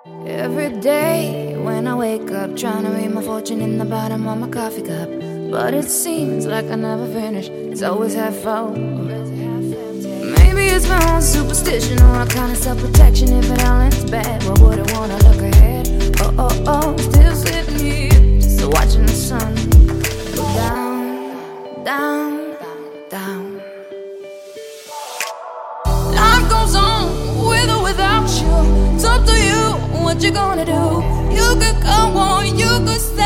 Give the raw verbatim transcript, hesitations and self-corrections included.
Every day when I wake up, trying to read my fortune in the bottom of my coffee cup, but it seems like I never finish. It's always half full. Maybe it's my own superstition or a kind of self-protection. If it all ends bad, why would I wanna look ahead? Oh, oh, oh, still sitting here, just watching the sun go down, down, down. Life goes on with or without you. It's up to you what you gonna do. You could come on, you could stay.